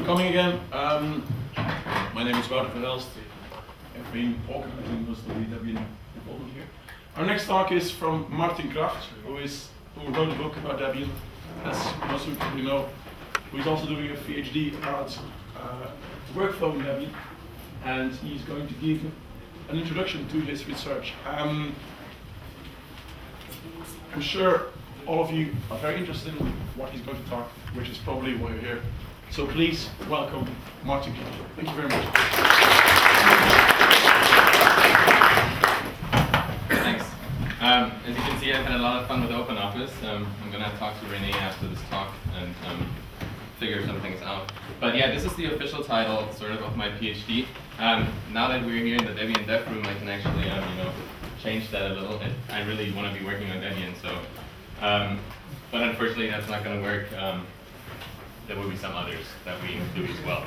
for coming again. My name is Wouter Verhelst. I've been organizing most of the Debian involvement here. Our next talk is from Martin Kraft, who wrote a book about Debian, as most of you probably know. Who is also doing a PhD about workflow in Debian, and he's going to give an introduction to his research. I'm sure all of you are very interested in what he's going to talk, which is probably why you're here. So please welcome Martin Kraft. Thank you very much. Thanks. As you can see, I've had a lot of fun with OpenOffice. I'm going to talk to Renee after this talk and figure some things out. But yeah, this is the official title, sort of my PhD. Now that we're here in the Debian Dev Room, I can actually, change that a little. I really want to be working on Debian, so. But unfortunately, that's not going to work. There will be some others that we include as well.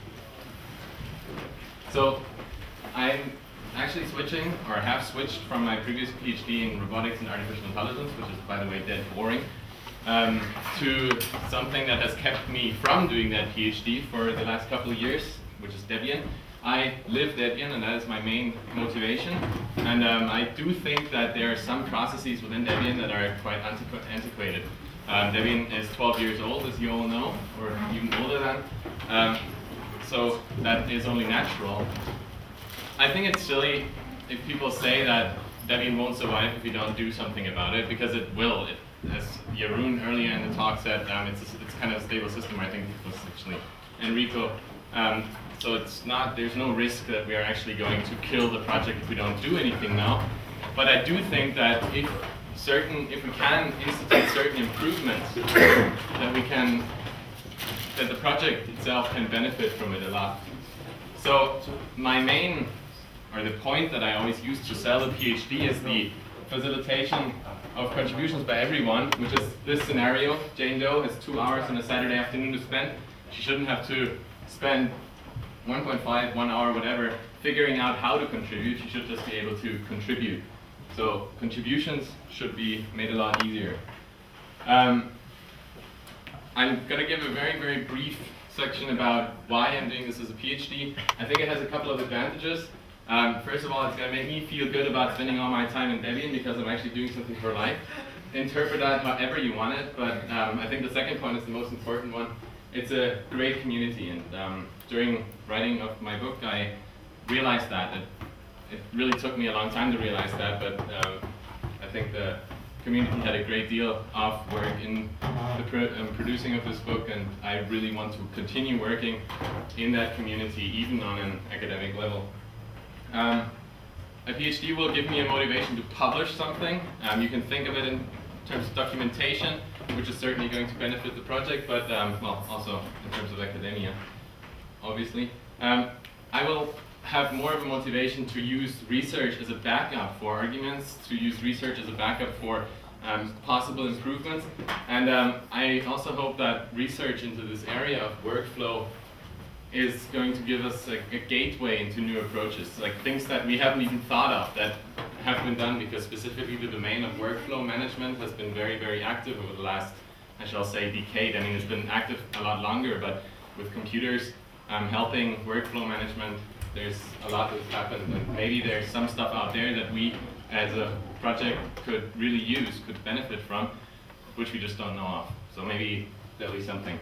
So I'm actually switching, or have switched, from my previous PhD in robotics and artificial intelligence, which is, by the way, dead boring, to something that has kept me from doing that PhD for the last couple of years, which is Debian. I live Debian, and that is my main motivation. And I do think that there are some processes within Debian that are quite antiquated. Debian is 12 years old, as you all know, or even older than. So that is only natural. I think it's silly if people say that Debian won't survive if you don't do something about it, because it will. As Jeroen earlier in the talk said, it's kind of a stable system. I think it was actually Enrico. So there's no risk that we are actually going to kill the project if we don't do anything now. But I do think that if we can institute certain improvements, that the project itself can benefit from it a lot. So my main, or the point that I always use to sell a PhD is the facilitation of contributions by everyone, which is this scenario. Jane Doe has 2 hours on a Saturday afternoon to spend. She shouldn't have to spend 1.5, 1 hour, whatever, figuring out how to contribute. She should just be able to contribute. So contributions should be made a lot easier. I'm going to give a very, very brief section about why I'm doing this as a PhD. I think it has a couple of advantages. First of all, it's going to make me feel good about spending all my time in Debian because I'm actually doing something for life. Interpret that however you want it, but I think the second point is the most important one. It's a great community, and during writing of my book, I realized that. It really took me a long time to realize that, but I think the community had a great deal of work in the producing of this book, and I really want to continue working in that community, even on an academic level. A PhD will give me a motivation to publish something. You can think of it in terms of documentation, which is certainly going to benefit the project, but well, also in terms of academia, obviously. I will have more of a motivation to use research as a backup for arguments, to use research as a backup for possible improvements. And I also hope that research into this area of workflow is going to give us a gateway into new approaches, like things that we haven't even thought of that have been done, because specifically the domain of workflow management has been very, very active over the last, I shall say, decade. I mean, it's been active a lot longer, but with computers helping workflow management, there's a lot that's happened, and maybe there's some stuff out there that we as a project could really use, could benefit from, which we just don't know of. So maybe there'll be something.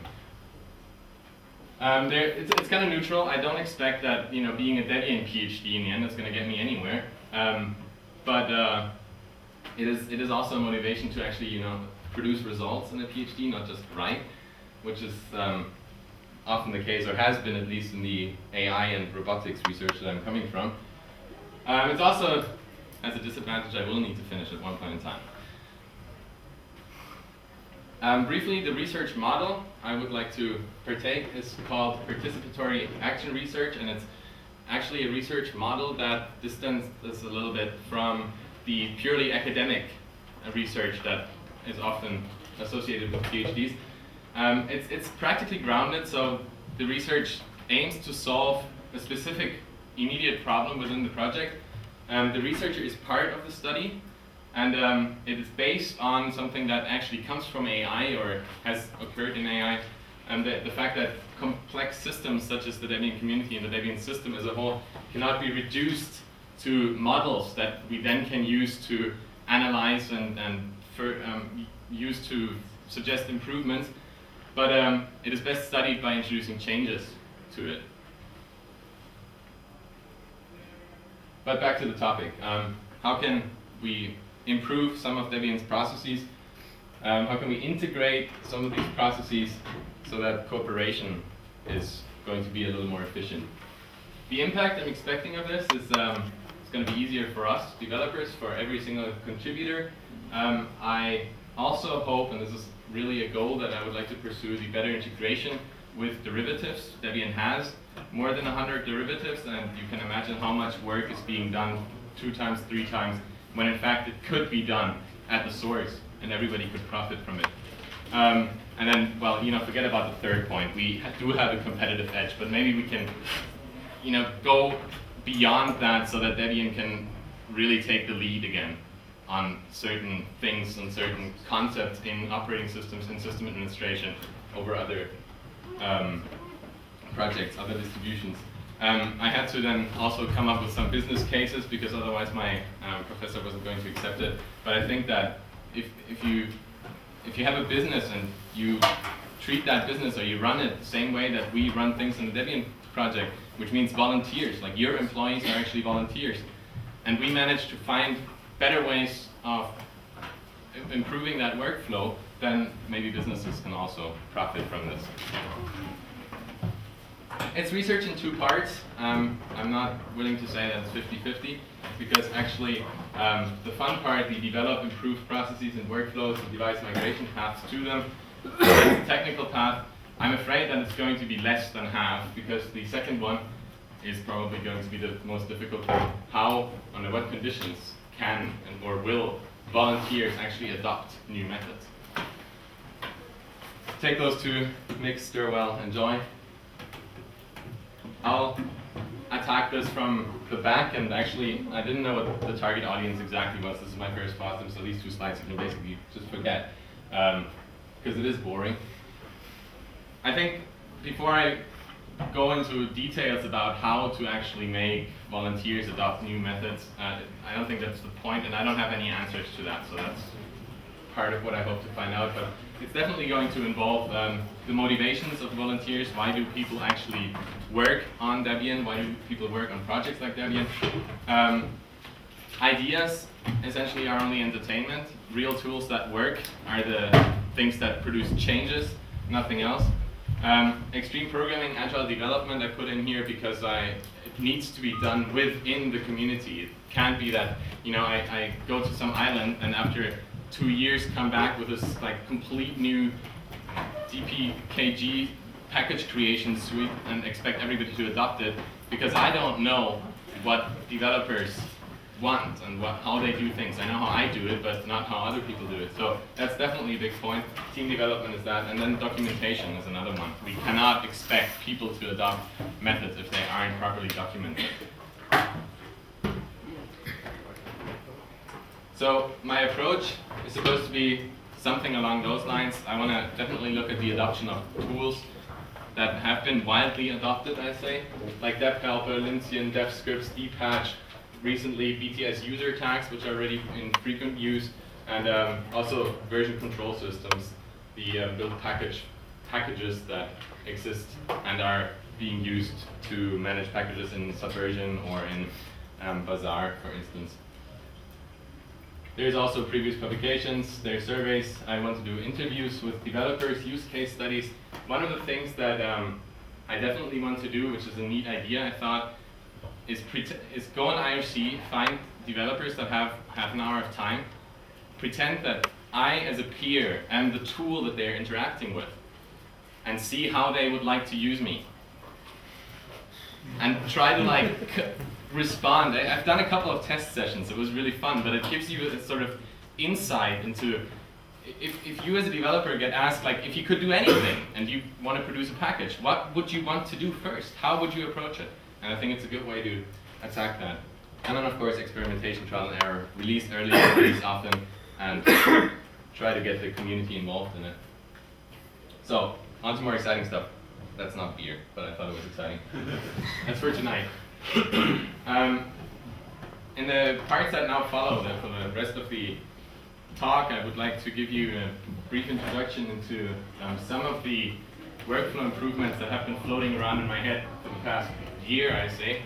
It's kind of neutral. I don't expect that being a Debian PhD in the end is going to get me anywhere. But it is also a motivation to actually produce results in a PhD, not just write, which is often the case, or has been at least in the AI and robotics research that I'm coming from. It's also, as a disadvantage, I will need to finish at one point in time. Briefly, the research model I would like to partake is called participatory action research, and it's actually a research model that distances a little bit from the purely academic research that is often associated with PhDs. It's practically grounded, so the research aims to solve a specific immediate problem within the project. The researcher is part of the study, and it is based on something that actually comes from AI or has occurred in AI. The fact that complex systems such as the Debian community and the Debian system as a whole cannot be reduced to models that we then can use to analyze and use to suggest improvements, but it is best studied by introducing changes to it. But back to the topic. How can we improve some of Debian's processes? How can we integrate some of these processes so that cooperation is going to be a little more efficient? The impact I'm expecting of this is it's going to be easier for us developers, for every single contributor. I also hope, and this is really a goal that I would like to pursue, the better integration with derivatives. Debian has more than 100 derivatives, and you can imagine how much work is being done 2 times, 3 times, when in fact it could be done at the source, and everybody could profit from it. And then, well, forget about the third point. We do have a competitive edge, but maybe we can, go beyond that so that Debian can really take the lead again on certain things and certain concepts in operating systems and system administration over other projects, other distributions. I had to then also come up with some business cases because otherwise my professor wasn't going to accept it. But I think that if you have a business and you treat that business or you run it the same way that we run things in the Debian project, which means volunteers, like your employees are actually volunteers, and we manage to find better ways of improving that workflow, then maybe businesses can also profit from this. It's research in 2 parts. I'm not willing to say that it's 50-50, because actually the fun part, the develop, improve processes and workflows and device migration paths to them, the technical path, I'm afraid that it's going to be less than half, because the second one is probably going to be the most difficult. How, under what conditions can or will volunteers actually adopt new methods? Take those 2, mix, stir well, enjoy. I'll attack this from the back, and actually I didn't know what the target audience exactly was. This is my first FOSDEM, so these 2 slides you can basically just forget, because it is boring. I think before I go into details about how to actually make volunteers adopt new methods, I don't think that's the point, and I don't have any answers to that, so that's part of what I hope to find out. But it's definitely going to involve the motivations of volunteers. Why do people actually work on Debian? Why do people work on projects like Debian? Ideas essentially are only entertainment. Real tools that work are the things that produce changes, nothing else. Extreme programming, agile development I put in here because it needs to be done within the community. It can't be that I go to some island and after 2 years come back with this complete new DPKG package creation suite and expect everybody to adopt it, because I don't know what developers want and how they do things. I know how I do it, but not how other people do it. So that's definitely a big point. Team development is that, and then documentation is another one. We cannot expect people to adopt methods if they aren't properly documented. So my approach is supposed to be something along those lines. I want to definitely look at the adoption of tools that have been widely adopted, I say, like DevHelper, Lintian, DevScripts, Dpatch, recently BTS user tags, which are already in frequent use, and also version control systems, the build packages that exist and are being used to manage packages in Subversion or in Bazaar, for instance. There's also previous publications, there's surveys. I want to do interviews with developers, use case studies. One of the things that I definitely want to do, which is a neat idea, I thought, is go on IRC, find developers that have half an hour of time, pretend that I, as a peer, am the tool that they're interacting with, and see how they would like to use me. And try to respond. I've done a couple of test sessions. It was really fun, but it gives you a sort of insight into, if you as a developer get asked, if you could do anything and you want to produce a package, what would you want to do first? How would you approach it? And I think it's a good way to attack that. And then, of course, experimentation, trial and error. Release early, release often, and try to get the community involved in it. So, on to more exciting stuff. That's not beer, but I thought it was exciting. That's for tonight. In the parts that now follow, for the rest of the talk, I would like to give you a brief introduction into some of the workflow improvements that have been floating around in my head for the past year, I say.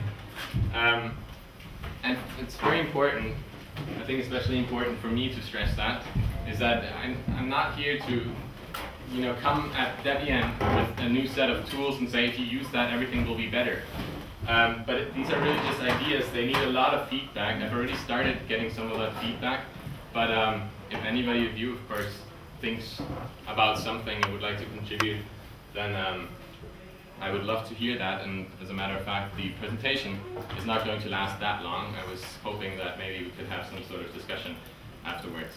And it's very important, I think especially important for me to stress that, is that I'm not here to come at Debian with a new set of tools and say if you use that everything will be better. But these are really just ideas. They need a lot of feedback. I've already started getting some of that feedback, but if anybody of you, of course, thinks about something and would like to contribute, then I would love to hear that. And as a matter of fact, the presentation is not going to last that long. I was hoping that maybe we could have some sort of discussion afterwards.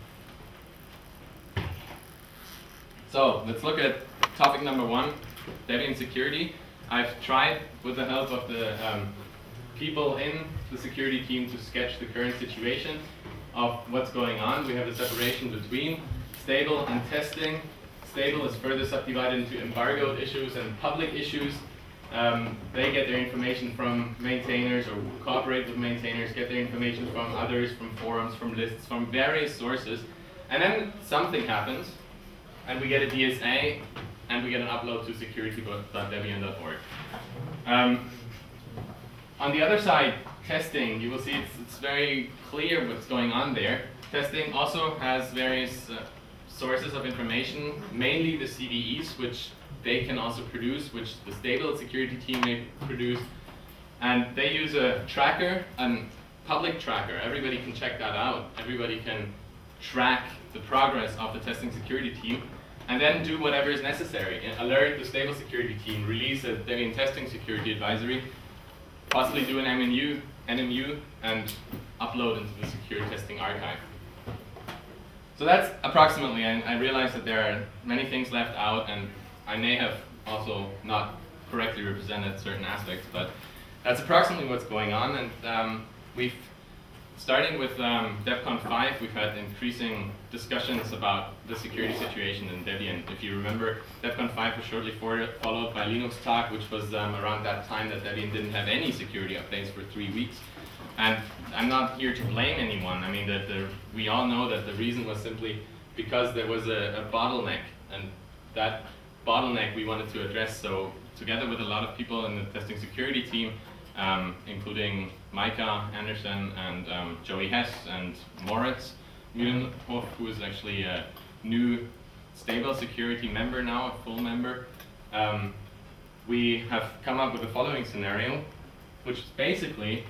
So let's look at topic number 1, Debian security. I've tried, with the help of the people in the security team, to sketch the current situation of what's going on. We have a separation between stable and testing. Stable is further subdivided into embargoed issues and public issues. They get their information from maintainers or cooperate with maintainers, get their information from others, from forums, from lists, from various sources. And then something happens, and we get a DSA, and we get an upload to security.debian.org. On the other side, testing, you will see it's very clear what's going on there. Testing also has various sources of information, mainly the CVEs, which they can also produce, which the stable security team may produce. And they use a tracker, a public tracker. Everybody can check that out. Everybody can track the progress of the testing security team, and then do whatever is necessary. Alert the stable security team, release a Debian testing security advisory, possibly do an NMU, and upload into the secure testing archive. So that's approximately, and I realize that there are many things left out, and I may have also not correctly represented certain aspects, but that's approximately what's going on. And starting with DEF CON 5, we've had increasing discussions about the security situation in Debian. If you remember, DEF CON 5 was shortly followed by Linux Talk, which was around that time that Debian didn't have any security updates for 3 weeks. And I'm not here to blame anyone. I mean, we all know that the reason was simply because there was a bottleneck, and that bottleneck we wanted to address. So together with a lot of people in the testing security team, including Micah Anderson and Joey Hess and Moritz Mühlenhoff, who is actually a new stable security member now, a full member, we have come up with the following scenario, which is basically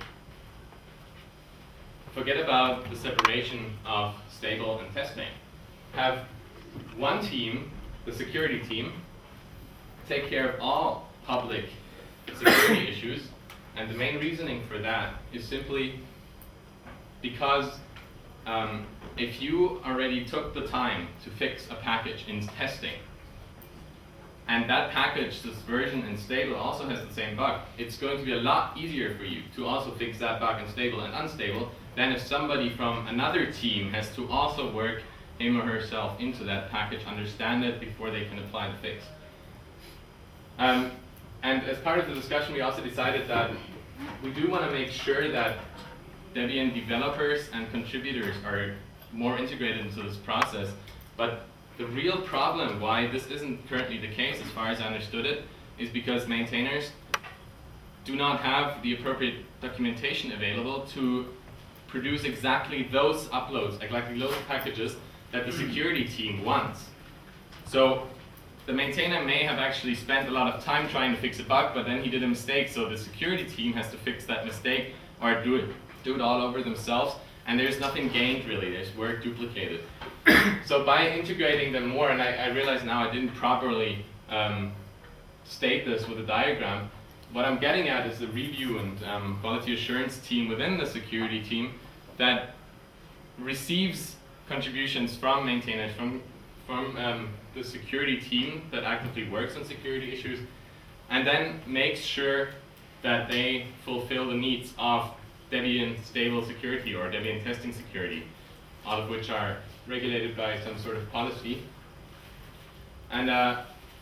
forget about the separation of stable and testing. Have one team, the security team, take care of all public security issues. And the main reasoning for that is simply because if you already took the time to fix a package in testing, and that package, this version in stable, also has the same bug, it's going to be a lot easier for you to also fix that bug in stable and unstable than if somebody from another team has to also work him or herself into that package, understand it before they can apply the fix. And as part of the discussion, we also decided that we do want to make sure that Debian developers and contributors are more integrated into this process. But the real problem why this isn't currently the case, as far as I understood it, is because maintainers do not have the appropriate documentation available to produce exactly those uploads, exactly those packages that the security team wants. So the maintainer may have actually spent a lot of time trying to fix a bug, but then he did a mistake, so the security team has to fix that mistake or do it all over themselves, and there's nothing gained really, there's work duplicated. So by integrating them more, and I realize now I didn't properly state this with a diagram, what I'm getting at is the review and quality assurance team within the security team that receives contributions from maintainers, from the security team that actively works on security issues, and then makes sure that they fulfill the needs of Debian stable security or Debian testing security, all of which are regulated by some sort of policy. And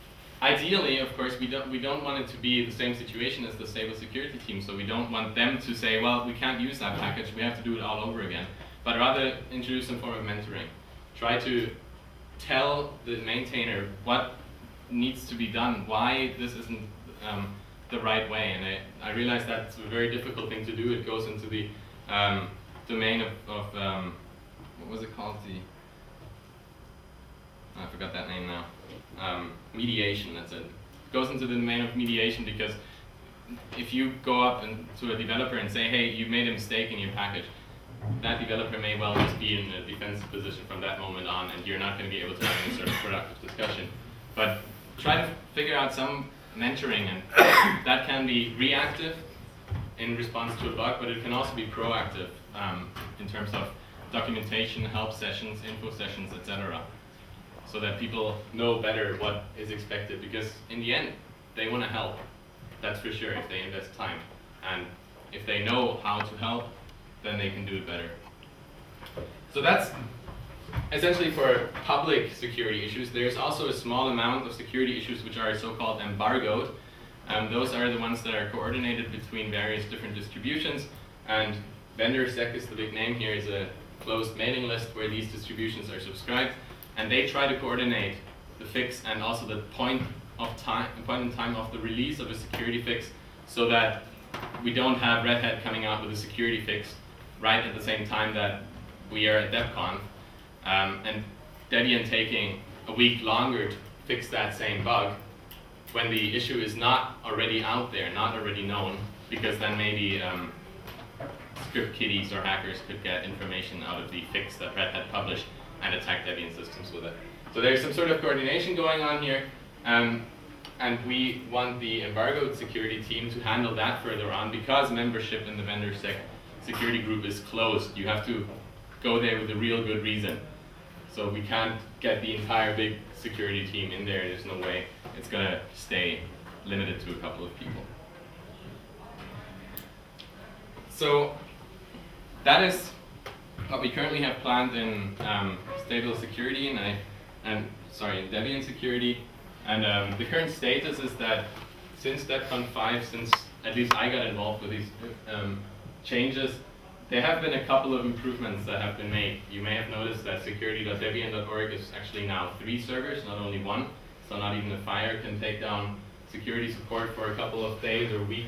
ideally, of course, we don't want it to be the same situation as the stable security team. So we don't want them to say, well, we can't use that package. We have to do it all over again. But rather introduce some form of mentoring. Try to tell the maintainer what needs to be done, why this isn't the right way. And I realize that's a very difficult thing to do. It goes into the domain of what was it called? I forgot that name now. Mediation, that's it. It goes into the domain of mediation, because if you go up to a developer and say, hey, you made a mistake in your package, that developer may well just be in a defensive position from that moment on, and you're not going to be able to have any sort of productive discussion. But try to figure out some mentoring, and that can be reactive in response to a bug, but it can also be proactive in terms of documentation, help sessions, info sessions, etc. So that people know better what is expected, because in the end, they want to help. That's for sure, if they invest time. And if they know how to help, then they can do it better. So that's essentially for public security issues. There's also a small amount of security issues which are so-called embargoed. Those are the ones that are coordinated between various different distributions. And VendorSec is the big name here, is a closed mailing list where these distributions are subscribed. And they try to coordinate the fix and also the point in time of the release of a security fix, so that we don't have Red Hat coming out with a security fix right at the same time that we are at DevConf, and Debian taking a week longer to fix that same bug when the issue is not already out there, not already known, because then maybe script kiddies or hackers could get information out of the fix that Red Hat published and attack Debian systems with it. So there's some sort of coordination going on here, and we want the embargoed security team to handle that further on, because membership in the VendorSec security group is closed. You have to go there with a real good reason. So we can't get the entire big security team in there. There's no way. It's going to stay limited to a couple of people. So that is what we currently have planned in stable security and Debian security. And the current status is that since DevCon 5, since at least I got involved with these changes, there have been a couple of improvements that have been made. You may have noticed that security.debian.org is actually now 3 servers, not only 1. So not even a fire can take down security support for a couple of days or weeks.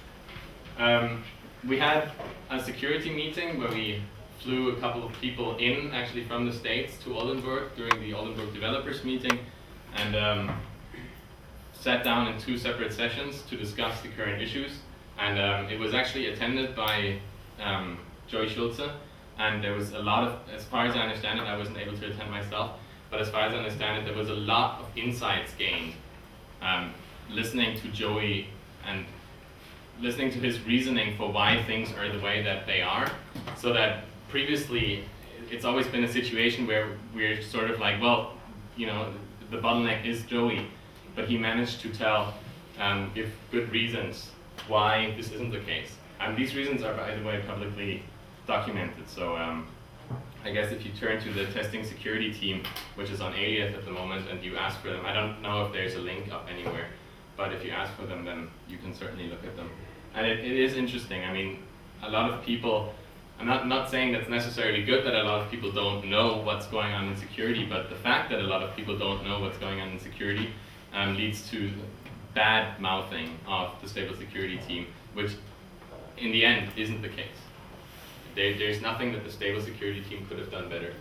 We had a security meeting where we flew a couple of people in, actually from the States, to Oldenburg during the Oldenburg developers meeting, and sat down in 2 separate sessions to discuss the current issues. And it was actually attended by Joey Schulze, and there was a lot of, as far as I understand it, I wasn't able to attend myself, but as far as I understand it, there was a lot of insights gained listening to Joey and listening to his reasoning for why things are the way that they are. So that previously, it's always been a situation where we're sort of like, well, you know, the bottleneck is Joey, but he managed to give good reasons why this isn't the case. And these reasons are, by the way, publicly documented. So I guess if you turn to the testing security team, which is on Alias at the moment, and you ask for them, I don't know if there's a link up anywhere, but if you ask for them, then you can certainly look at them. And it is interesting. I mean, a lot of people, I'm not saying that's necessarily good that a lot of people don't know what's going on in security, but the fact that a lot of people don't know what's going on in security leads to bad mouthing of the stable security team, which in the end isn't the case. There's nothing that the stable security team could have done better.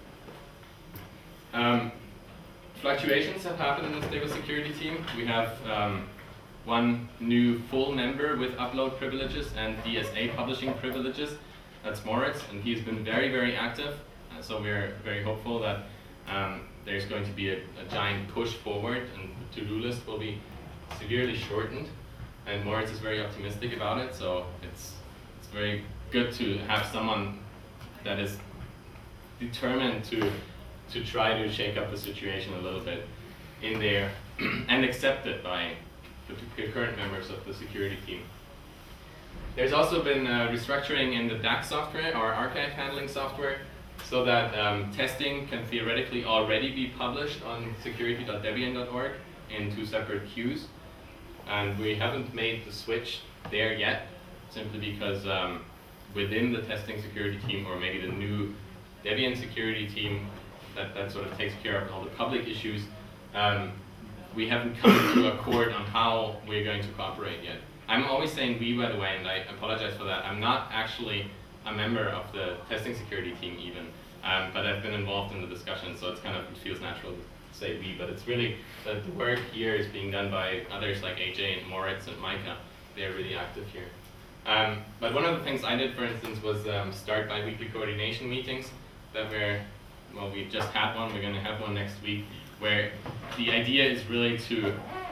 Fluctuations have happened in the stable security team. We have one new full member with upload privileges and DSA publishing privileges. That's Moritz, and he's been very, very active. So we're very hopeful that there's going to be a giant push forward, and the to-do list will be severely shortened. And Moritz is very optimistic about it, so it's very good to have someone that is determined to try to shake up the situation a little bit in there and accepted by the current members of the security team. There's also been restructuring in the DAX software, our archive handling software, so that testing can theoretically already be published on security.debian.org. in 2 separate queues. And we haven't made the switch there yet, simply because within the testing security team, or maybe the new Debian security team that sort of takes care of all the public issues, we haven't come to accord on how we're going to cooperate yet. I'm always saying we, by the way, and I apologize for that. I'm not actually a member of the testing security team even, but I've been involved in the discussion, so it feels natural to say we, but it's really the work here is being done by others like AJ and Moritz and Micah. They're really active here. But one of the things I did, for instance, was start bi-weekly coordination meetings that we just had one, we're going to have one next week, where the idea is really to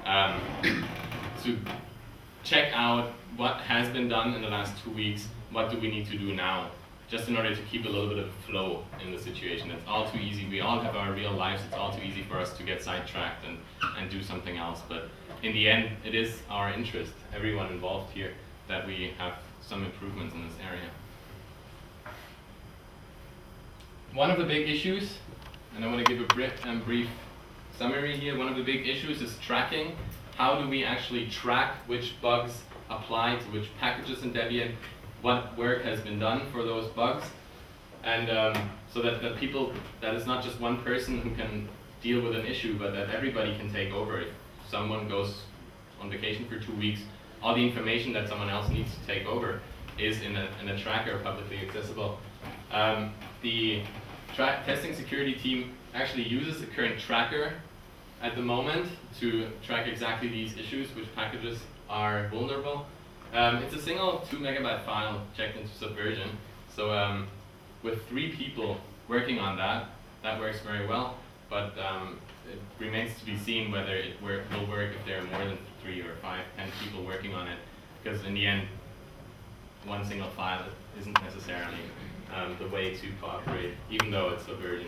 check out what has been done in the last 2 weeks, what do we need to do now, just in order to keep a little bit of flow in the situation. It's all too easy, we all have our real lives, it's all too easy for us to get sidetracked and do something else, but in the end, it is our interest, everyone involved here, that we have some improvements in this area. One of the big issues, and I want to give a brief summary here, one of the big issues is tracking. How do we actually track which bugs apply to which packages in Debian, what work has been done for those bugs, and so that it's not just one person who can deal with an issue, but that everybody can take over. If someone goes on vacation for 2 weeks, all the information that someone else needs to take over is in a tracker publicly accessible. The testing security team actually uses the current tracker at the moment to track exactly these issues, which packages are vulnerable. It's a single 2 megabyte file checked into Subversion. So with 3 people working on that works very well, but it remains to be seen whether it will work if there are more than 3 or 5, 10 people working on it, because in the end, one single file isn't necessarily the way to cooperate, even though it's Subversion.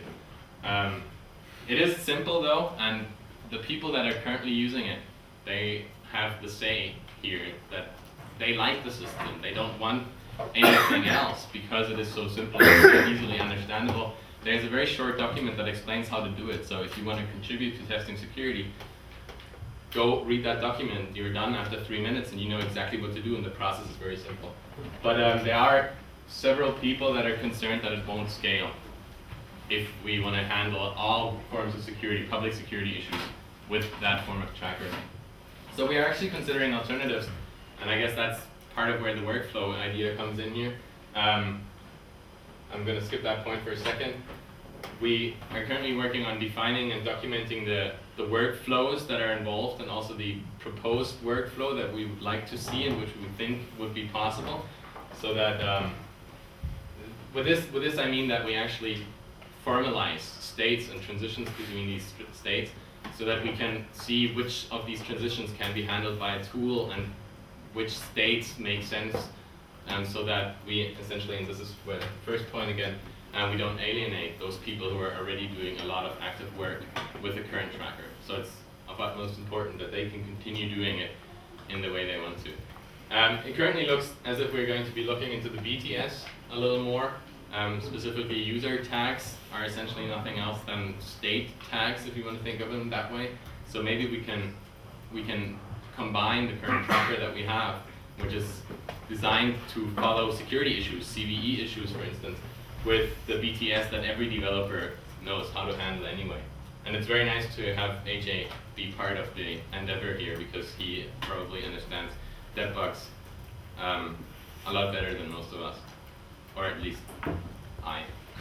It is simple though, and the people that are currently using it, they have the say here that they like the system. They don't want anything else because it is so simple and so easily understandable. There's a very short document that explains how to do it. So if you want to contribute to testing security, go read that document. You're done after 3 minutes and you know exactly what to do, and the process is very simple. But there are several people that are concerned that it won't scale if we want to handle all forms of security, public security issues, with that form of tracker. So we are actually considering alternatives, and I guess that's part of where the workflow idea comes in here. I'm going to skip that point for a second. We are currently working on defining and documenting the workflows that are involved, and also the proposed workflow that we would like to see and which we think would be possible. So that with this I mean that we actually formalize states and transitions between these states, so that we can see which of these transitions can be handled by a tool and which states make sense, so that we essentially, and this is where the first point again, we don't alienate those people who are already doing a lot of active work with the current tracker. So it's of utmost important that they can continue doing it in the way they want to. It currently looks as if we're going to be looking into the BTS a little more. Specifically, user tags are essentially nothing else than state tags, if you want to think of them that way. So maybe we can combine the current tracker that we have, which is designed to follow security issues, CVE issues, for instance, with the BTS that every developer knows how to handle anyway. And it's very nice to have AJ be part of the endeavor here, because he probably understands debugs a lot better than most of us, or at least I.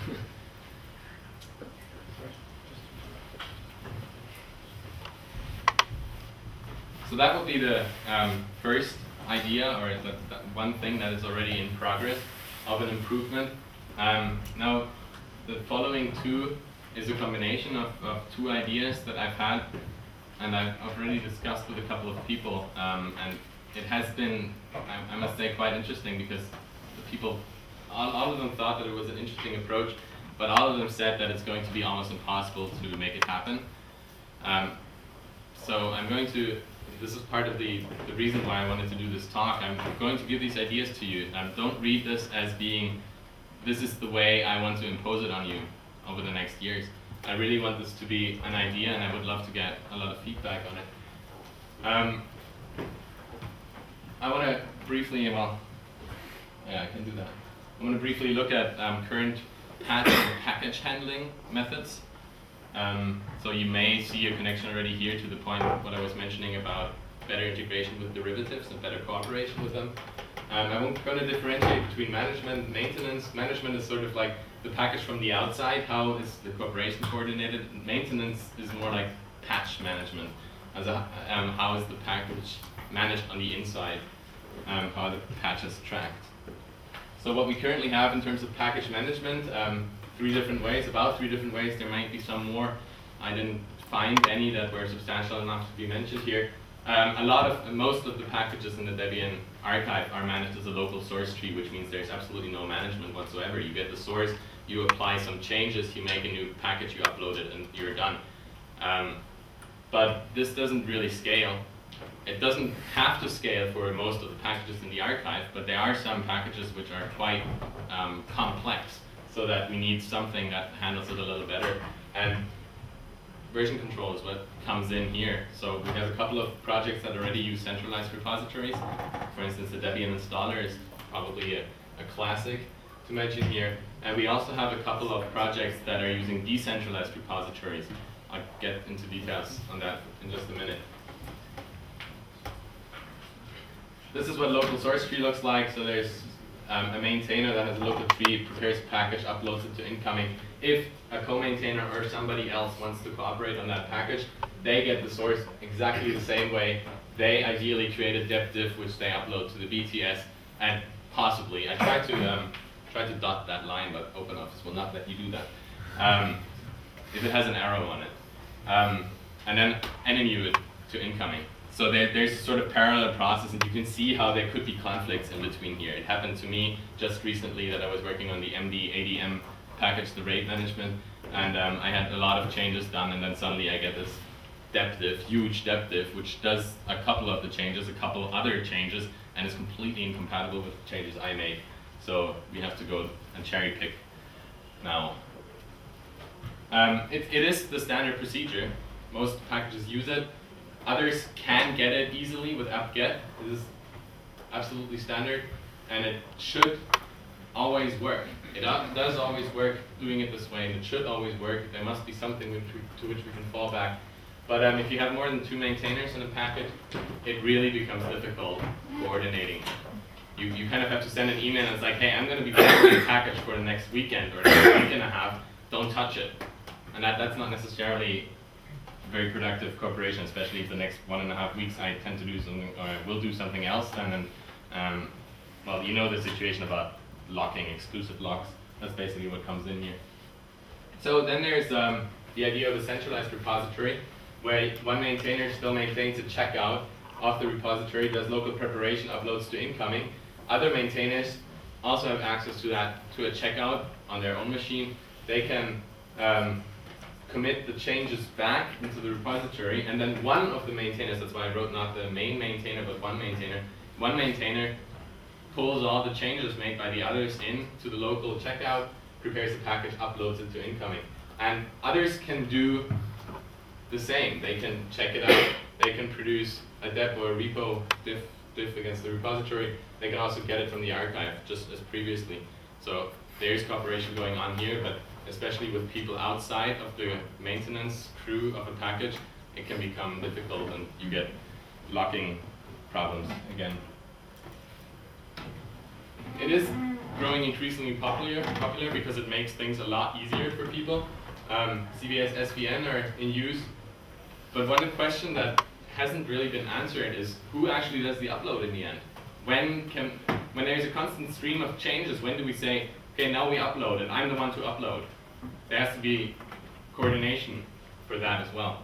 So that would be the first idea, or the one thing that is already in progress of an improvement. Now, the following 2 is a combination of 2 ideas that I've had, and I've already discussed with a couple of people, and it has been, I must say, quite interesting, because the people, all of them thought that it was an interesting approach, but all of them said that it's going to be almost impossible to make it happen. So I'm going to, this is part of the reason why I wanted to do this talk, I'm going to give these ideas to you. Don't read this as being, this is the way I want to impose it on you over the next years. I really want this to be an idea, and I would love to get a lot of feedback on it. I want to briefly, well, yeah, I can do that. I want to briefly look at current package handling methods. So you may see a connection already here to the point of what I was mentioning about better integration with derivatives and better cooperation with them. I'm going to differentiate between management and maintenance. Management is sort of like the package from the outside. How is the cooperation coordinated? Maintenance is more like patch management. As how is the package managed on the inside? How the patch is tracked. So what we currently have in terms of package management, about three different ways. There might be some more. I didn't find any that were substantial enough to be mentioned here. Most of the packages in the Debian archive are managed as a local source tree, which means there's absolutely no management whatsoever. You get the source, you apply some changes, you make a new package, you upload it, and you're done. But this doesn't really scale. It doesn't have to scale for most of the packages in the archive, but there are some packages which are quite complex, so that we need something that handles it a little better. And version control is what comes in here. So we have a couple of projects that already use centralized repositories. For instance, the Debian installer is probably a classic to mention here. And we also have a couple of projects that are using decentralized repositories. I'll get into details on that in just a minute. This is what local source tree looks like. So there's a maintainer that has a local tree, prepares a package, uploads it to incoming. If a co-maintainer or somebody else wants to cooperate on that package, they get the source exactly the same way. They ideally create a dep diff which they upload to the BTS, and possibly, I tried to dot that line, but OpenOffice will not let you do that. If it has an arrow on it. And then NMU it to incoming. So there's a sort of parallel process, and you can see how there could be conflicts in between here. It happened to me just recently that I was working on the MD ADM package, the rate management, and I had a lot of changes done, and then suddenly I get this dep diff, huge dep diff, which does a couple of the changes, a couple other changes, and is completely incompatible with the changes I made. So we have to go and cherry pick now. It is the standard procedure. Most packages use it. Others can get it easily with apt-get. This is absolutely standard, and it should always work. It does always work doing it this way, and it should always work. There must be something to which we can fall back. But if you have more than 2 maintainers in a package, it really becomes difficult coordinating. You kind of have to send an email and it's like, hey, I'm going to be working on a package for the next weekend or the next week and a half. Don't touch it. And that's not necessarily very productive cooperation, especially if the next 1.5 weeks I tend to do something, or I will do something else then. And well, you know the situation about locking, exclusive locks. That's basically what comes in here. So then there's the idea of a centralized repository, where one maintainer still maintains a checkout of the repository, does local preparation, uploads to incoming. Other maintainers also have access to that, to a checkout on their own machine. They can commit the changes back into the repository, and then one of the maintainers, that's why I wrote not the main maintainer, but one maintainer pulls all the changes made by the others into the local checkout, prepares the package, uploads it to incoming. And others can do the same. They can check it out, they can produce a dep or a repo diff against the repository. They can also get it from the archive, just as previously. So there's cooperation going on here, but especially with people outside of the maintenance crew of a package, it can become difficult and you get locking problems again. It is growing increasingly popular because it makes things a lot easier for people. CVS, SVN are in use, but one question that hasn't really been answered is who actually does the upload in the end? When there's a constant stream of changes, when do we say, okay, now we upload and I'm the one to upload? There has to be coordination for that as well.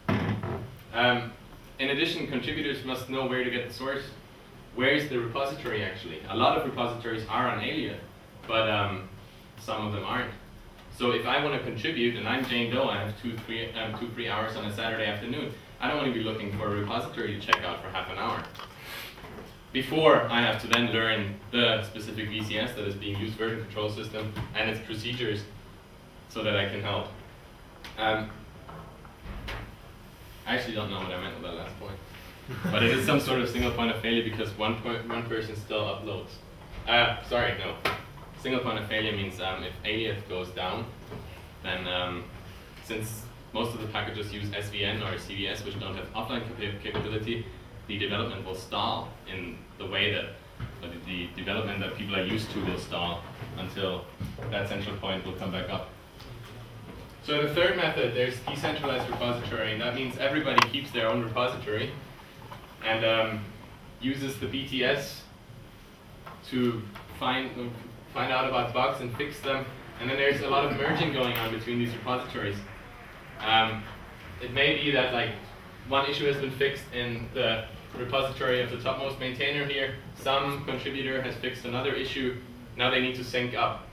In addition, contributors must know where to get the source. Where is the repository actually? A lot of repositories are on Alia, but some of them aren't. So if I want to contribute and I'm Jane Doe, I have 2-3 hours on a Saturday afternoon, I don't want to be looking for a repository to check out for half an hour before I have to then learn the specific VCS that is being used, version control system, and its procedures, so that I can help. I actually don't know what I meant with that last point. But it is some sort of single point of failure because one person still uploads. Sorry, no. Single point of failure means if alias goes down, then since most of the packages use SVN or CVS, which don't have offline capability, the development will stall in the way that the development that people are used to will stall until that central point will come back up. So the third method, there's decentralized repository, and that means everybody keeps their own repository and uses the BTS to find out about bugs and fix them. And then there's a lot of merging going on between these repositories. It may be that like one issue has been fixed in the repository of the topmost maintainer here. Some contributor has fixed another issue. Now they need to sync up.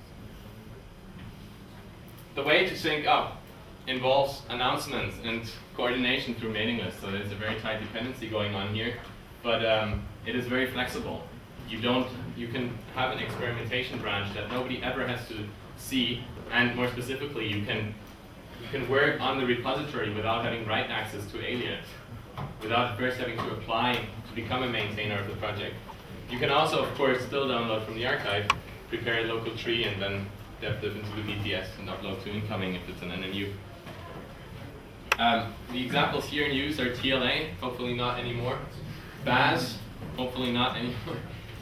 The way to sync up involves announcements and coordination through mailing lists. So there's a very tight dependency going on here, but it is very flexible. You can have an experimentation branch that nobody ever has to see, and more specifically, you can work on the repository without having write access to alias, without first having to apply to become a maintainer of the project. You can also, of course, still download from the archive, prepare a local tree, and then depth into the BTS and upload to incoming if it's an NMU. The examples here in use are TLA, hopefully not anymore. BAS, hopefully not anymore.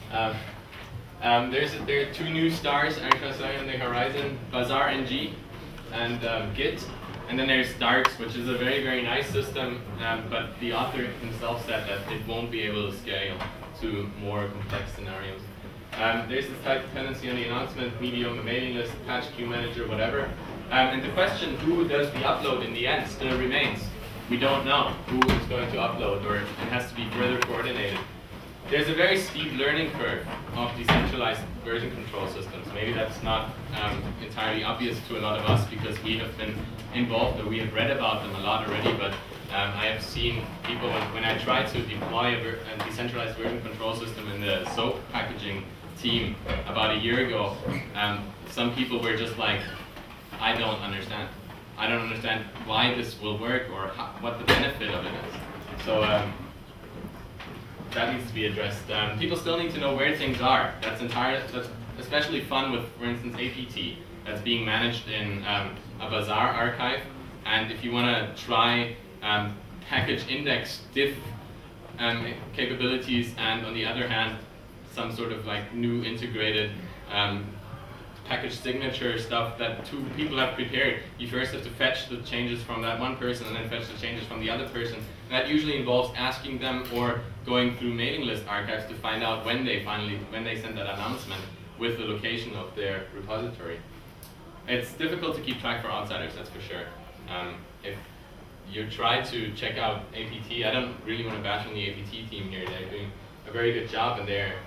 There are two new stars actually on the horizon, Bazaar NG and Git. And then there's Darks, which is a very, very nice system, but the author himself said that it won't be able to scale to more complex scenarios. There's this type dependency on the announcement, medium, a mailing list, patch queue manager, whatever. And the question, who does the upload in the end, still remains. We don't know who is going to upload, or it has to be further coordinated. There's a very steep learning curve of decentralized version control systems. Maybe that's not entirely obvious to a lot of us because we have been involved or we have read about them a lot already, but I have seen people, when I tried to deploy a decentralized version control system in the SOAP packaging team about a year ago, some people were just like, I don't understand. I don't understand why this will work or what the benefit of it is. So that needs to be addressed. People still need to know where things are. That's especially fun with, for instance, APT. That's being managed in a Bazaar archive. And if you want to try package index diff capabilities, and on the other hand, some sort of like new integrated package signature stuff that two people have prepared, you first have to fetch the changes from that one person and then fetch the changes from the other person. And that usually involves asking them or going through mailing list archives to find out when they sent that announcement with the location of their repository. It's difficult to keep track for outsiders, that's for sure. If you try to check out APT, I don't really want to bash on the APT team here. They're doing a very good job, and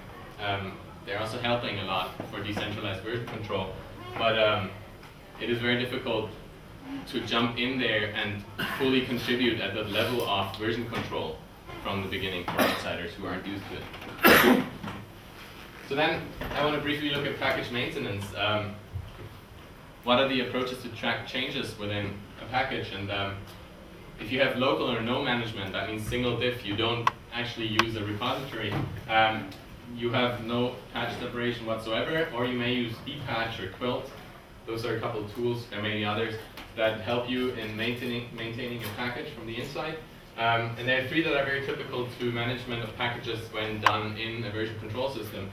they're also helping a lot for decentralized version control. But it is very difficult to jump in there and fully contribute at the level of version control from the beginning for outsiders who aren't used to it. So then I want to briefly look at package maintenance. What are the approaches to track changes within a package? And if you have local or no management, that means single diff, you don't actually use a repository. You have no patch separation whatsoever, or you may use dpatch or quilt. Those are a couple of tools, there may be others, that help you in maintaining a package from the inside. And there are three that are very typical to management of packages when done in a version control system.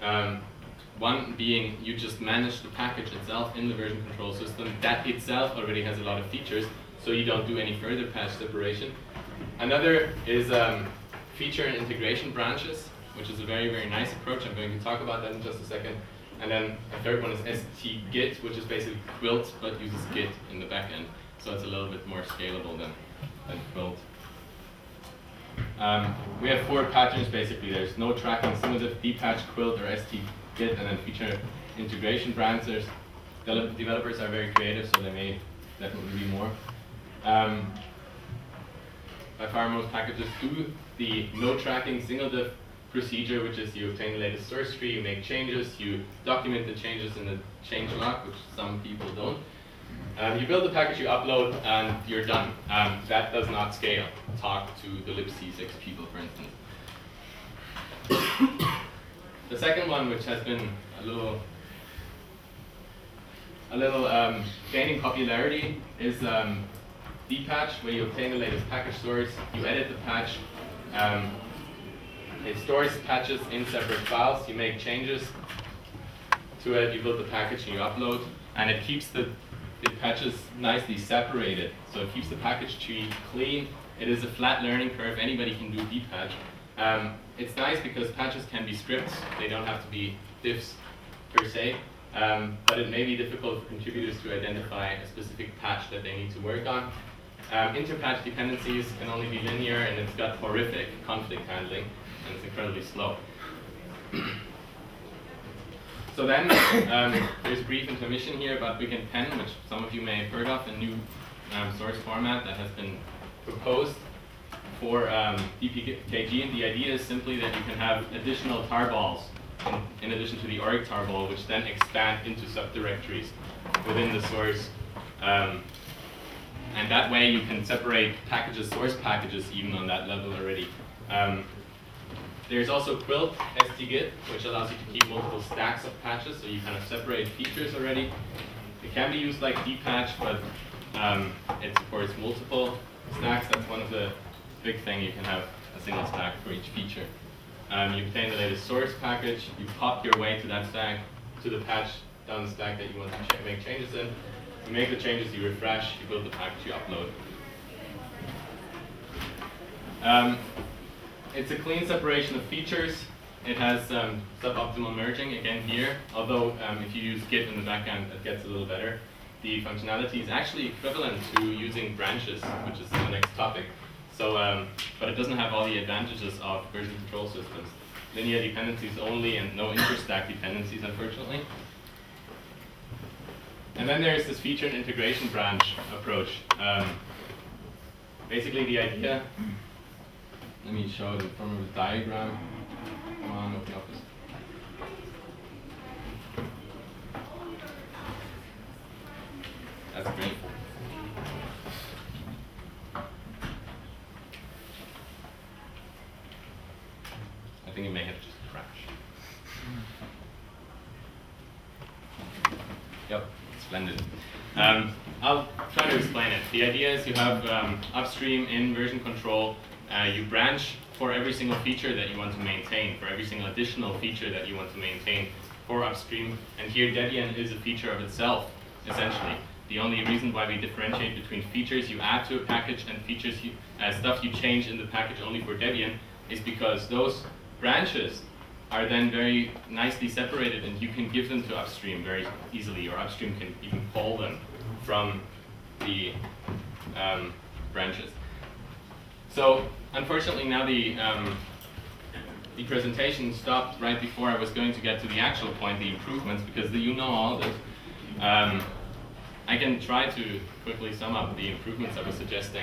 One being you just manage the package itself in the version control system. That itself already has a lot of features, so you don't do any further patch separation. Another is feature and integration branches, which is a very, very nice approach. I'm going to talk about that in just a second. And then a third one is ST-Git, which is basically Quilt, but uses Git in the back end. So it's a little bit more scalable than Quilt. We have four patterns basically. There's no tracking, single diff, dpatch, Quilt, or ST-Git, and then feature integration branches. Developers are very creative, so they may definitely be more. By far most packages do the no tracking, single diff procedure, which is you obtain the latest source tree, you make changes, you document the changes in the change log, which some people don't. You build the package, you upload, and you're done. That does not scale. Talk to the libc6 people, for instance. The second one, which has been a little gaining popularity, is dpatch, where you obtain the latest package source, you edit the patch, it stores patches in separate files, you make changes to it, you build the package and you upload, and it keeps the patches nicely separated. So it keeps the package tree clean. It is a flat learning curve. Anybody can do dpatch. It's nice because patches can be scripts. They don't have to be diffs per se. But it may be difficult for contributors to identify a specific patch that they need to work on. Interpatch dependencies can only be linear, and it's got horrific conflict handling, and it's incredibly slow. So then, there's a brief intermission here about BigNPen, which some of you may have heard of, a new source format that has been proposed for DPKG, and the idea is simply that you can have additional tarballs in addition to the ORIC tarball, which then expand into subdirectories within the source. And that way you can separate packages, source packages, even on that level already. There's also Quilt stgit, which allows you to keep multiple stacks of patches, so you kind of separate features already. It can be used like dpatch, but it supports multiple stacks. That's one of the big things. You can have a single stack for each feature. You obtain the latest source package, you pop your way to that stack, to the patch down the stack that you want to make changes in. You make the changes, you refresh, you build the package, you upload. It's a clean separation of features. It has suboptimal merging, again here, although if you use Git in the backend, it gets a little better. The functionality is actually equivalent to using branches, which is the next topic. So, but it doesn't have all the advantages of version control systems. Linear dependencies only and no interstack dependencies, unfortunately. And then there's this feature and integration branch approach. Basically the idea, let me show it in form of a diagram. Come on, open up this. That's great. I think it may have just crashed. Yep, splendid. I'll try to explain it. The idea is you have upstream in version control, you branch for every single feature that you want to maintain, for every single additional feature that you want to maintain for upstream. And here Debian is a feature of itself, essentially. The only reason why we differentiate between features you add to a package and features stuff you change in the package only for Debian is because those branches are then very nicely separated, and you can give them to upstream very easily, or upstream can even pull them from the branches. So unfortunately now the presentation stopped right before I was going to get to the actual point, the improvements, because you know all this. I can try to quickly sum up the improvements I was suggesting.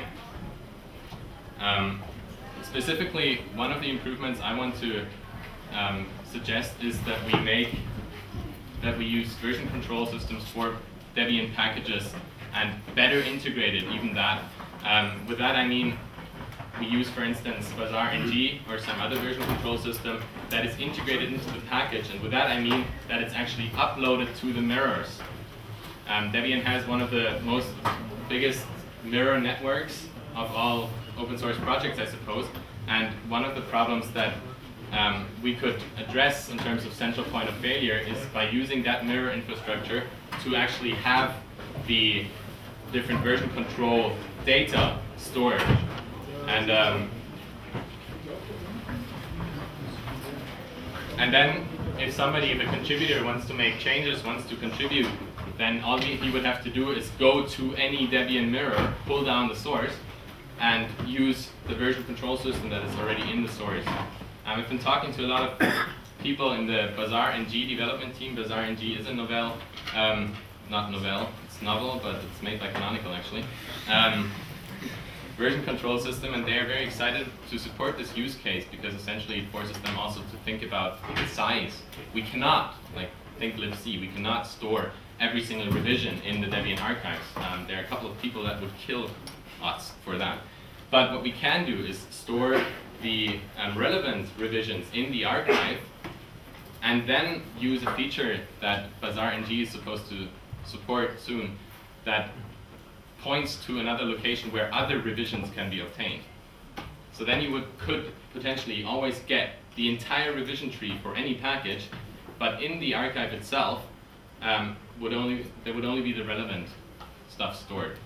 Specifically, one of the improvements I want to suggest is that we use version control systems for Debian packages and better integrated, even that. With that I mean we use, for instance, BazaarNG or some other version control system that is integrated into the package, and with that I mean that it's actually uploaded to the mirrors. Debian has one of the biggest mirror networks of all open source projects, I suppose, and one of the problems that we could address in terms of central point of failure is by using that mirror infrastructure to actually have the different version control data stored. And then if a contributor wants to make changes, wants to contribute, then all he would have to do is go to any Debian mirror, pull down the source, and use the version control system that is already in the source. I've been talking to a lot of people in the BazaarNG development team. BazaarNG is a novel, not novel, it's novel, but it's made by Canonical actually. Version control system, and they are very excited to support this use case because essentially it forces them also to think about the size. We cannot, like think libc, we cannot store every single revision in the Debian archives. There are a couple of people that would kill us for that. But what we can do is store the relevant revisions in the archive and then use a feature that BazaarNG is supposed to support soon that points to another location where other revisions can be obtained. So then you could potentially always get the entire revision tree for any package, but in the archive itself, there would only be the relevant stuff stored.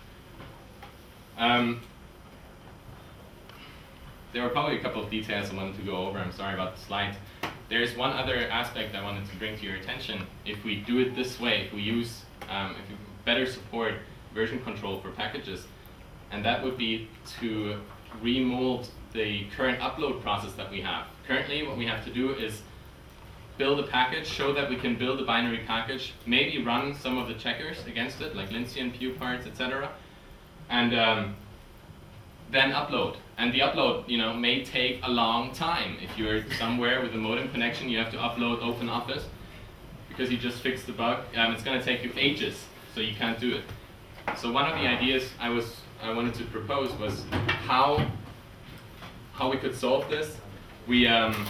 There were probably a couple of details I wanted to go over. I'm sorry about the slides. There's one other aspect I wanted to bring to your attention. If we do it this way, if we use, if we better support version control for packages, and that would be to remold the current upload process that we have. Currently, what we have to do is build a package, show that we can build a binary package, maybe run some of the checkers against it, like Lindsay Pew parts, etc., and then upload. And the upload, may take a long time. If you're somewhere with a modem connection, you have to upload OpenOffice because you just fixed the bug. It's going to take you ages, so you can't do it. So one of the ideas I wanted to propose was how we could solve this. We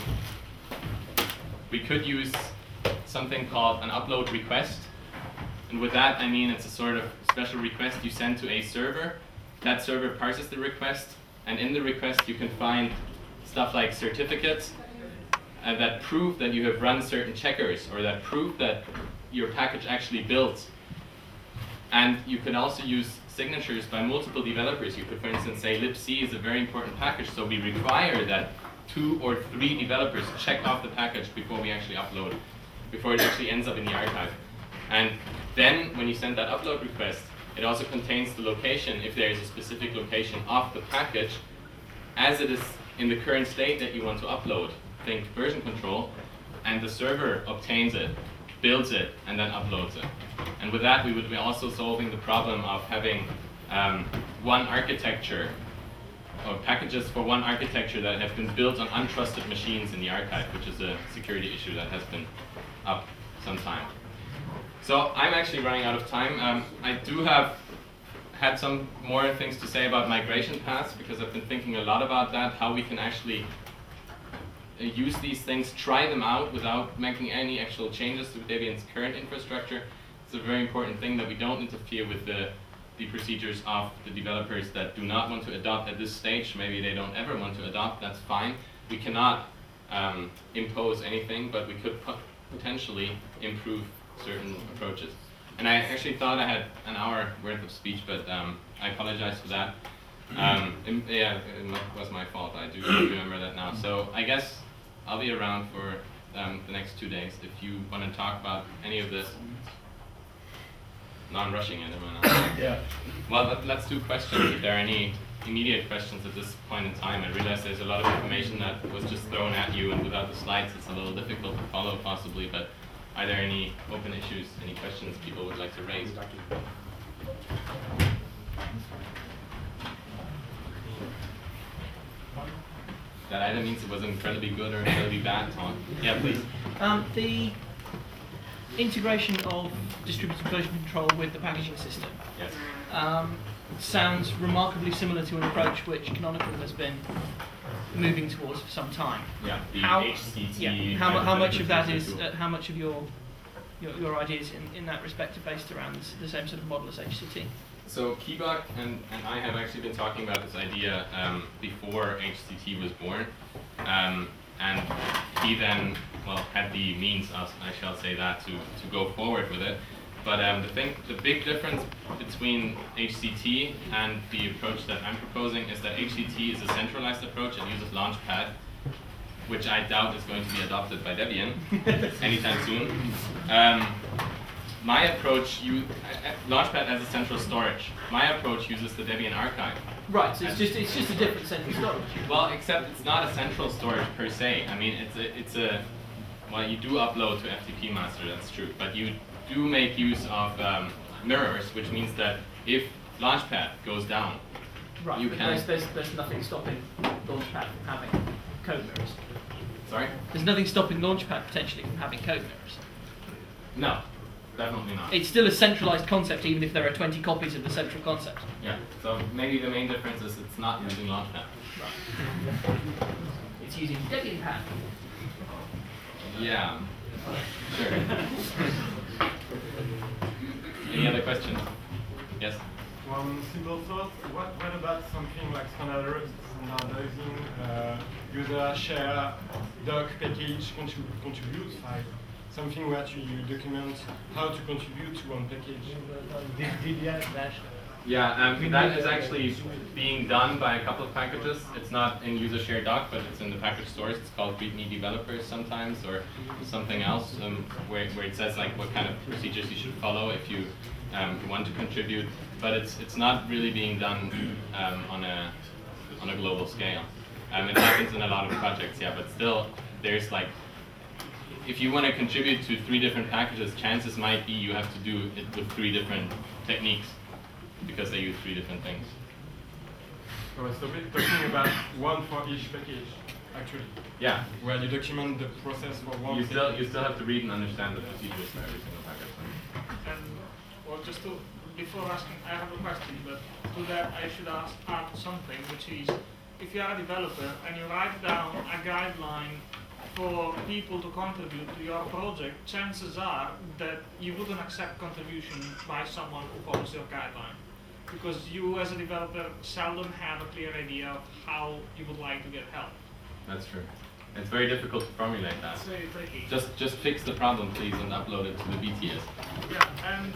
could use something called an upload request. And with that, I mean it's a sort of special request you send to a server. That server parses the request, and in the request you can find stuff like certificates that prove that you have run certain checkers, or that prove that your package actually built. And you can also use signatures by multiple developers. You could, for instance, say libc is a very important package, so we require that 2 or 3 developers check off the package before we actually upload, before it actually ends up in the archive. And then when you send that upload request, it also contains the location, if there is a specific location of the package, as it is in the current state that you want to upload. Think version control, and the server obtains it, builds it, and then uploads it. And with that, we would be also solving the problem of having one architecture, or packages for one architecture that have been built on untrusted machines in the archive, which is a security issue that has been up some time. So I'm actually running out of time. I do have had some more things to say about migration paths, because I've been thinking a lot about that, how we can actually use these things, try them out without making any actual changes to Debian's current infrastructure. It's a very important thing that we don't interfere with the procedures of the developers that do not want to adopt at this stage. Maybe they don't ever want to adopt, that's fine. We cannot impose anything, but we could potentially improve certain approaches. And I actually thought I had an hour worth of speech, but I apologize for that. Yeah, it was my fault. I do remember that now. So I guess I'll be around for the next 2 days if you want to talk about any of this. No, I'm rushing it. Yeah. Well, let's do questions. If there are any immediate questions at this point in time. I realize there's a lot of information that was just thrown at you, and without the slides it's a little difficult to follow possibly, but are there any open issues, any questions people would like to raise? That either means it was incredibly good or incredibly bad, Tom. Yeah, please. The integration of distributed version control with the packaging system. Yes. Sounds remarkably similar to an approach which Canonical has been moving towards for some time. Yeah. The HCT. Yeah. How much of that is? How much of your ideas in that respect are based around the same sort of model as HCT? So Keybach and I have actually been talking about this idea before HCT was born, and he then, well, had the means, I shall say that, to go forward with it. But the big difference between HCT and the approach that I'm proposing is that HCT is a centralized approach and uses Launchpad, which I doubt is going to be adopted by Debian anytime soon. My approach, Launchpad as a central storage. My approach uses the Debian archive. Right, so it's just a different central storage. Well, except it's not a central storage per se. I mean, well, you do upload to FTP master, that's true, but you do make use of mirrors, which means that if Launchpad goes down, right, you can. There's nothing stopping Launchpad from having code mirrors. Sorry? There's nothing stopping Launchpad potentially from having code mirrors. No. definitely not. It's still a centralized concept, even if there are 20 copies of the central concept. Yeah, so maybe the main difference is it's not using Launchpad. It's using Debian. Yeah, sure. Any other questions? Yes? One simple thought, what about something like standardizing user share doc package contribute file? Something where you document how to contribute to one package. Yeah, that is actually being done by a couple of packages. It's not in user share doc, but it's in the package source. It's called README developers sometimes, or something else, where it says like what kind of procedures you should follow if you want to contribute. But it's not really being done on a global scale. It happens in a lot of projects, yeah, but still there's like, if you want to contribute to 3 different packages, chances might be you have to do it with 3 different techniques, because they use 3 different things. I was talking about one for each package, actually. Yeah. Where you document the process for one. You still have to read and understand the procedures for every single package. Well, just before asking, I have a question, but to that I should add something, which is, if you are a developer and you write down a guideline for people to contribute to your project, chances are that you wouldn't accept contribution by someone who follows your guideline. Because you as a developer seldom have a clear idea of how you would like to get help. That's true. It's very difficult to formulate that. It's very tricky. Just fix the problem, please, and upload it to the BTS. Yeah, and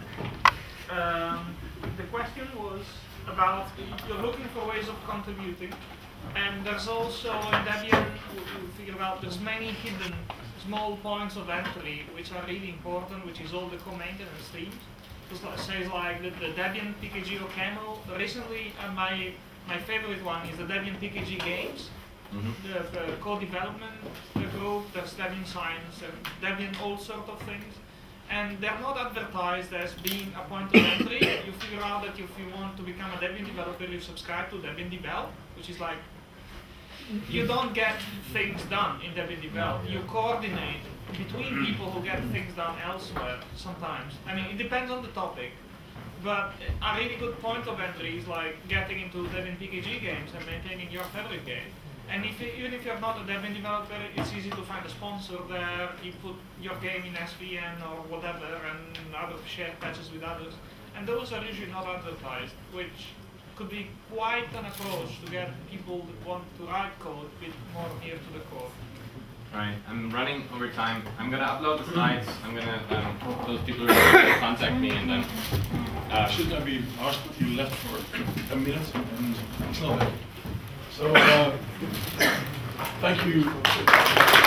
the question was about, you're looking for ways of contributing. And there's also in Debian, we figure out there's many hidden small points of entry which are really important, which is all the co-maintenance streams. It says like the Debian PKG or Camel. Recently, my favorite one is the Debian PKG games, the code development group, there's Debian Science, and Debian all sort of things. And they're not advertised as being a point of entry. You figure out that if you want to become a Debian developer, you subscribe to Debian DeBel, which is like, you don't get things done in Debian DeBel. You coordinate between people who get things done elsewhere sometimes. I mean, it depends on the topic. But a really good point of entry is like getting into Debian PKG games and maintaining your favorite game. And even if you're not a Debian developer, it's easy to find a sponsor there. You put your game in SVN or whatever, and other shared patches with others. And those are usually not advertised, which could be quite an approach to get people that want to write code a bit more near to the core. Right, I'm running over time. I'm going to upload the slides. I'm going to, those people are going to contact me, and then... Should I be asked if you left for 10 minutes? And it's not that. So, thank you.